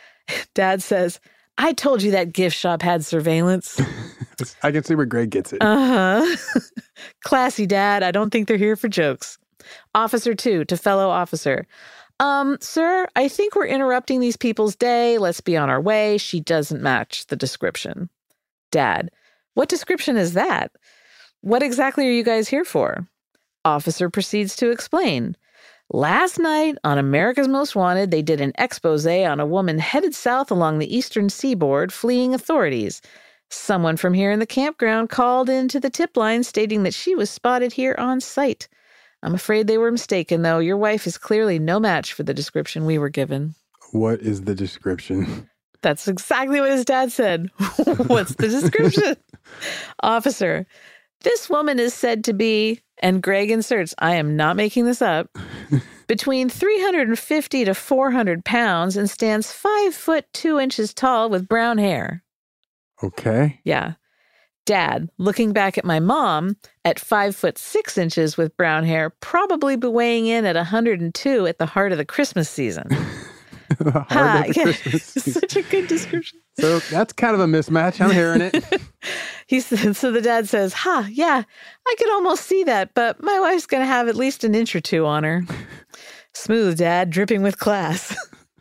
Dad says, "I told you that gift shop had surveillance." I can see where Greg gets it. Uh-huh. Classy, Dad. I don't think they're here for jokes. Officer two to fellow officer. Um, sir, I think we're interrupting these people's day. Let's be on our way. She doesn't match the description." Dad, "What description is that? What exactly are you guys here for?" Officer proceeds to explain. "Last night on America's Most Wanted, they did an expose on a woman headed south along the eastern seaboard fleeing authorities. Someone from here in the campground called into the tip line stating that she was spotted here on site. I'm afraid they were mistaken, though. Your wife is clearly no match for the description we were given." What is the description? That's exactly what his dad said. What's the description? Officer, "This woman is said to be," and Greg inserts, I am not making this up, "between three hundred fifty to four hundred pounds and stands five foot two inches tall with brown hair." Okay. Yeah. Dad, looking back at my mom, at five foot six inches with brown hair, probably be weighing in at one hundred two at the heart of the Christmas season. The heart ha, of the yeah. Christmas season. Such a good description. So that's kind of a mismatch. I'm hearing it. He said, so the dad says, "Ha, yeah, I could almost see that, but my wife's going to have at least an inch or two on her." Smooth, Dad, dripping with class.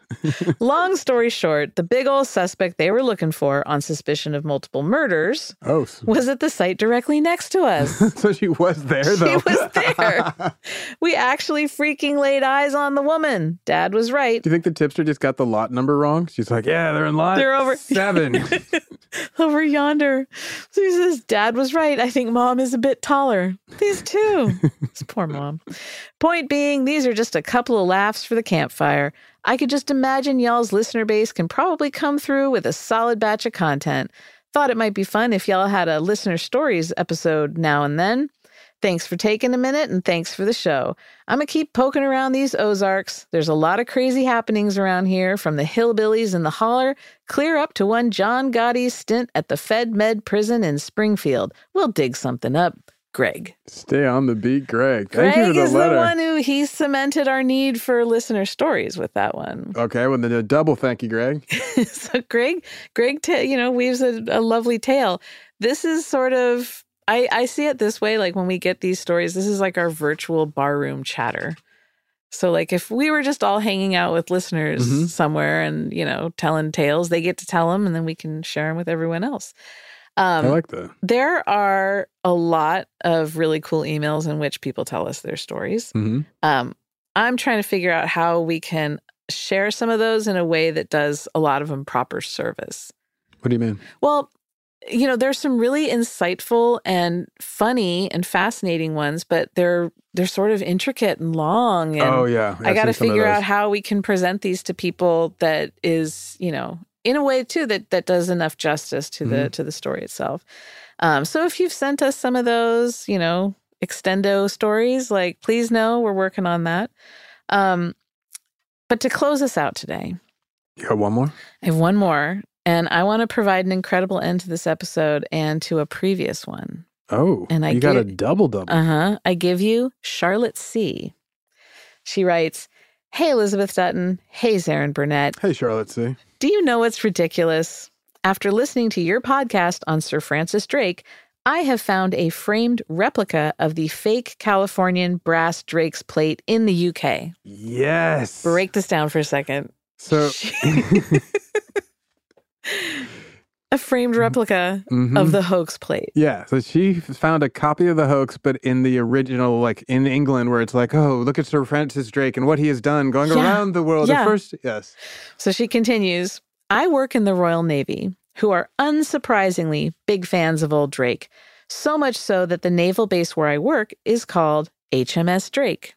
Long story short, the big old suspect they were looking for on suspicion of multiple murders oh, was at the site directly next to us. So she was there, though. She was there. We actually freaking laid eyes on the woman. Dad was right. Do you think the tipster just got the lot number wrong? She's like, yeah, they're in lot They're over seven. Over yonder. So he says, Dad was right. I think Mom is a bit taller. These two. This poor Mom. Point being, these are just a couple of laughs for the campfire. I could just imagine y'all's listener base can probably come through with a solid batch of content. Thought it might be fun if y'all had a listener stories episode now and then. Thanks for taking a minute, and thanks for the show. I'm going to keep poking around these Ozarks. There's a lot of crazy happenings around here, from the hillbillies in the holler, clear up to one John Gotti's stint at the Fed Med prison in Springfield. We'll dig something up. Greg. Stay on the beat, Greg. Thank Greg you for the is letter. the one who he cemented our need for listener stories with that one. Okay, well, then a double thank you, Greg. So Greg, Greg, ta- you know, weaves a, a lovely tale. This is sort of I, I see it this way. Like when we get these stories, this is like our virtual barroom chatter. So like if we were just all hanging out with listeners mm-hmm. somewhere and, you know, telling tales, they get to tell them and then we can share them with everyone else. Um, I like that. There are a lot of really cool emails in which people tell us their stories. Mm-hmm. Um, I'm trying to figure out how we can share some of those in a way that does a lot of them proper service. What do you mean? Well, you know, there's some really insightful and funny and fascinating ones, but they're they're sort of intricate and long. And oh, yeah. I've I got to seen some of figure those. out how we can present these to people that is, you know, in a way, too, that that does enough justice to the Mm-hmm. to the story itself. Um, so if you've sent us some of those, you know, extendo stories, like, please know we're working on that. Um, but to close us out today. You got one more? I have one more. And I want to provide an incredible end to this episode and to a previous one. Oh, and I you give, got a double-double. Uh-huh. I give you Charlotte C. She writes, "Hey, Elizabeth Dutton. Hey, Zarin Burnett. Hey, Charlotte C. Do you know what's ridiculous? After listening to your podcast on Sir Francis Drake, I have found a framed replica of the fake Californian brass Drake's plate in the U K. Yes. Break this down for a second. So... A framed replica mm-hmm. of the hoax plate. Yeah, so she found a copy of the hoax, but in the original, like in England, where it's like, oh, look at Sir Francis Drake and what he has done, going yeah. around the world. Yeah. The first, yes. So she continues, I work in the Royal Navy, who are unsurprisingly big fans of old Drake, so much so that the naval base where I work is called H M S Drake.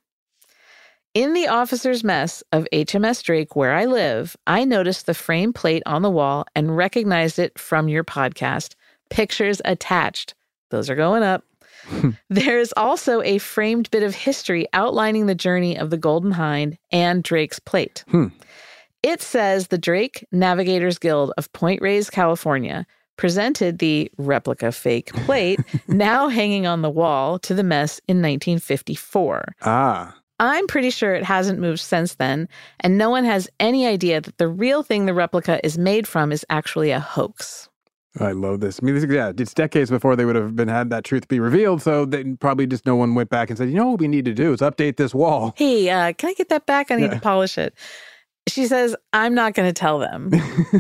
In the officer's mess of H M S Drake, where I live, I noticed the frame plate on the wall and recognized it from your podcast. Pictures attached. Those are going up. There's also a framed bit of history outlining the journey of the Golden Hind and Drake's plate. Hmm. It says the Drake Navigators Guild of Point Reyes, California, presented the replica fake plate, now hanging on the wall, to the mess in nineteen fifty-four. Ah. I'm pretty sure it hasn't moved since then, and no one has any idea that the real thing the replica is made from is actually a hoax. I love this. I mean, this, yeah, it's decades before they would have been had that truth be revealed, so they probably just no one went back and said, you know what we need to do is update this wall. Hey, uh, can I get that back? I need Yeah. to polish it. She says, I'm not going to tell them.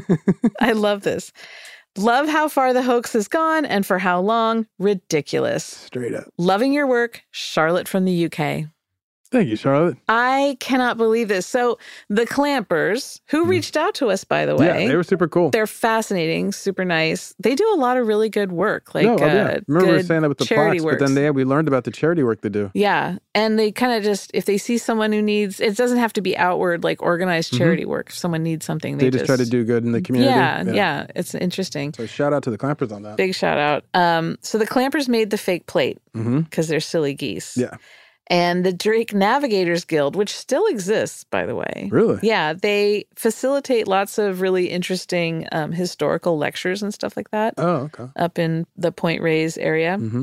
I love this. Love how far the hoax has gone and for how long. Ridiculous. Straight up. Loving your work, Charlotte from the U K. Thank you, Charlotte. I cannot believe this. So the Clampers, who reached out to us, by the way. Yeah, they were super cool. They're fascinating, super nice. They do a lot of really good work. Like, no, oh, yeah. uh, Remember we were good saying that with the charity plaques, works. but then they, we learned about the charity work they do. Yeah. And they kind of just, if they see someone who needs, it doesn't have to be outward, like organized charity Mm-hmm. work. If someone needs something, they, They just, try to do good in the community. Yeah, yeah, yeah. It's interesting. So shout out to the Clampers on that. Big shout out. Um, so the Clampers made the fake plate because mm-hmm. they're silly geese. Yeah. And the Drake Navigators Guild, which still exists, by the way. Really? Yeah. They facilitate lots of really interesting um, historical lectures and stuff like that. Oh, okay. Up in the Point Reyes area. Mm-hmm.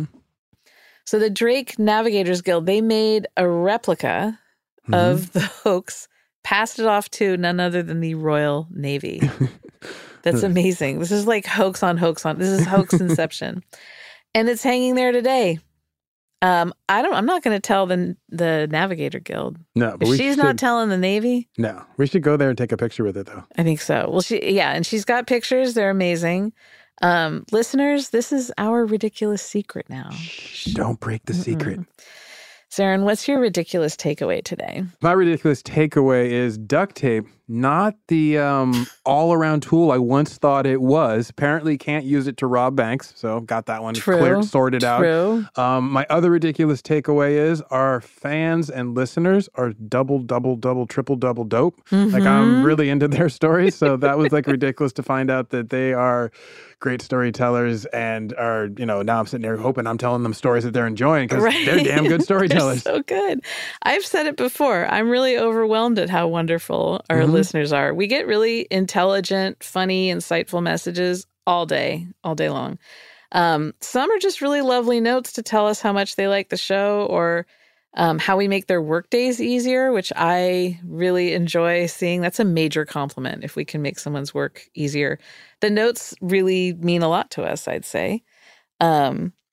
So the Drake Navigators Guild, they made a replica mm-hmm. of the hoax, passed it off to none other than the Royal Navy. That's amazing. This is like hoax on hoax on. This is hoax inception. And it's hanging there today. Um, I don't. I'm not going to tell the the Navigator Guild. No, but if we she's should, not telling the Navy. No, we should go there and take a picture with it, though. I think so. Well, she yeah, and she's got pictures. They're amazing. Um, listeners, this is our ridiculous secret now. Shh, don't break the Mm-mm. secret. Zarin, what's your ridiculous takeaway today? My ridiculous takeaway is duct tape, not the um, all-around tool I once thought it was. Apparently can't use it to rob banks, so got that one True. cleared, sorted True. out. Um, my other ridiculous takeaway is our fans and listeners are double, double, double, triple, double dope. Mm-hmm. Like I'm really into their stories, so that was like ridiculous to find out that they are great storytellers and are, you know, now I'm sitting there hoping I'm telling them stories that they're enjoying because right. they're damn good storytellers. They're so good. I've said it before. I'm really overwhelmed at how wonderful our mm-hmm. listeners are. We get really intelligent, funny, insightful messages all day, all day long. Um, some are just really lovely notes to tell us how much they like the show or um, how we make their work days easier, which I really enjoy seeing. That's a major compliment if we can make someone's work easier. The notes really mean a lot to us, I'd say. Um,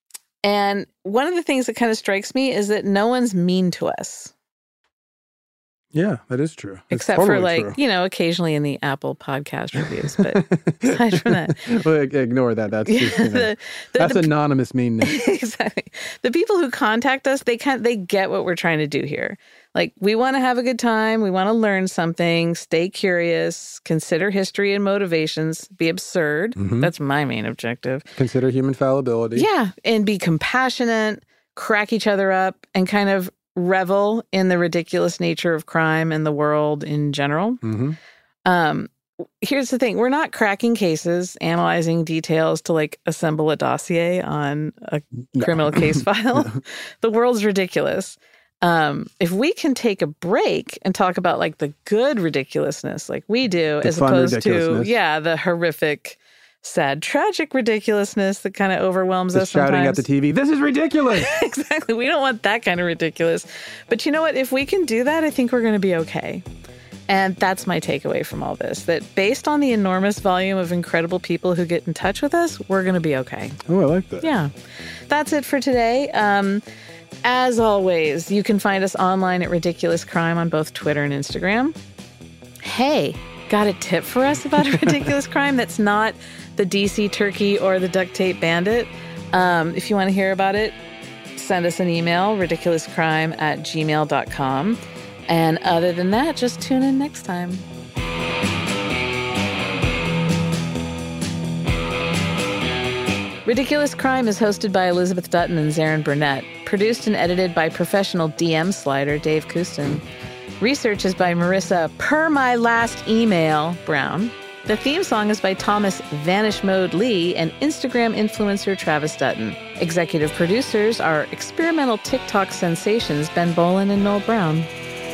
And one of the things that kind of strikes me is that no one's mean to us. Yeah, that is true. It's Except totally for like, true. you know, occasionally in the Apple podcast reviews. But aside from that. Well, ignore that. That's just, you know, the, the, that's the, anonymous meanness. Exactly. The people who contact us, they can they get what we're trying to do here. Like, we want to have a good time. We want to learn something, stay curious, consider history and motivations, be absurd. Mm-hmm. That's my main objective. Consider human fallibility. Yeah. And be compassionate, crack each other up, and kind of revel in the ridiculous nature of crime and the world in general. Mm-hmm. Um, here's the thing. We're not cracking cases, analyzing details to like assemble a dossier on a No. criminal case file. The world's ridiculous. Um, if we can take a break and talk about like the good ridiculousness like we do, The as fun opposed to, ridiculousness. yeah, the horrific, sad, tragic ridiculousness that kind of overwhelms Just us shouting sometimes. at the T V, this is ridiculous. Exactly. We don't want that kind of ridiculous. But you know what? If we can do that, I think we're going to be okay. And that's my takeaway from all this, that based on the enormous volume of incredible people who get in touch with us, we're going to be okay. Oh, I like that. Yeah. That's it for today. Um, as always, you can find us online at Ridiculous Crime on both Twitter and Instagram. Hey, got a tip for us about a ridiculous crime that's not the D C turkey or the duct tape bandit? Um, if you want to hear about it, send us an email, ridiculouscrime at gmail dot com. And other than that, just tune in next time. Ridiculous Crime is hosted by Elizabeth Dutton and Zarin Burnett, produced and edited by professional D M slider Dave Kustin. Research is by Marissa Per My Last Email Brown. The theme song is by Thomas Vanish Mode Lee and Instagram influencer Travis Dutton. Executive producers are experimental TikTok sensations Ben Bolin and Noel Brown.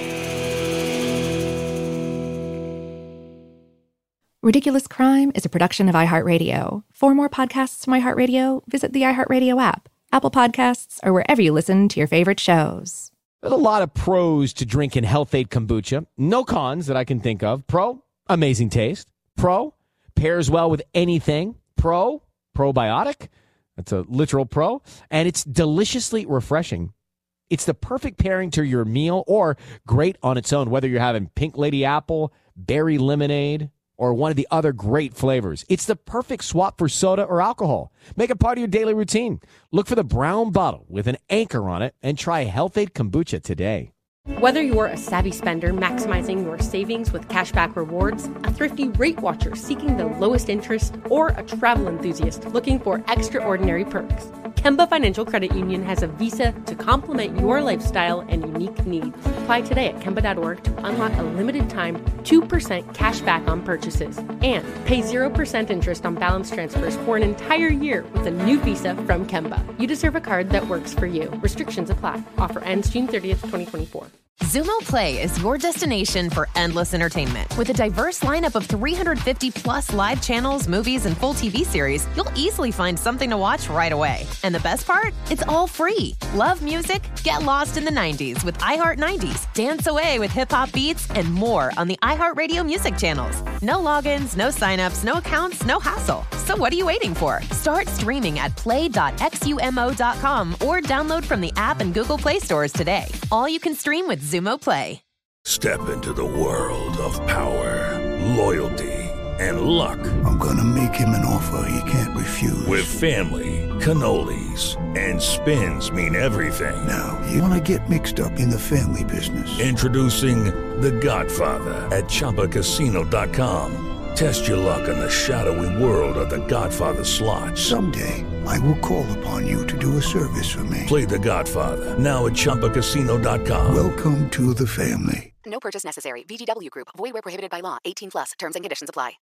Ridiculous Crime is a production of iHeartRadio. For more podcasts from iHeartRadio, visit the iHeartRadio app, Apple Podcasts, or wherever you listen to your favorite shows. There's a lot of pros to drinking Health-Ade kombucha. No cons that I can think of. Pro, amazing taste. Pro, pairs well with anything. Pro, probiotic. That's a literal pro. And it's deliciously refreshing. It's the perfect pairing to your meal or great on its own, whether you're having Pink Lady Apple, berry lemonade, or one of the other great flavors. It's the perfect swap for soda or alcohol. Make it part of your daily routine. Look for the brown bottle with an anchor on it and try Health-Ade kombucha today. Whether you're a savvy spender maximizing your savings with cashback rewards, a thrifty rate watcher seeking the lowest interest, or a travel enthusiast looking for extraordinary perks, Kemba Financial Credit Union has a visa to complement your lifestyle and unique needs. Apply today at Kemba dot org to unlock a limited time two percent cash back on purchases and pay zero percent interest on balance transfers for an entire year with a new visa from Kemba. You deserve a card that works for you. Restrictions apply. Offer ends June thirtieth, twenty twenty-four. Xumo Play is your destination for endless entertainment. With a diverse lineup of three hundred fifty plus live channels, movies, and full T V series, you'll easily find something to watch right away. And the best part? It's all free. Love music? Get lost in the nineties with iHeart nineties. Dance away with hip-hop beats and more on the iHeartRadio music channels. No logins, no signups, no accounts, no hassle. So what are you waiting for? Start streaming at play dot xumo dot com or download from the app and Google Play stores today. All you can stream with Xumo Play. Step into the world of power, loyalty, and luck. I'm gonna make him an offer he can't refuse. With family, cannolis, and spins mean everything. Now, you wanna get mixed up in the family business. Introducing The Godfather at Chumba Casino dot com. Test your luck in the shadowy world of The Godfather slot. Someday, I will call upon you to do a service for me. Play The Godfather, now at Chumba Casino dot com. Welcome to the family. No purchase necessary. V G W Group. Void where prohibited by law. eighteen plus. Terms and conditions apply.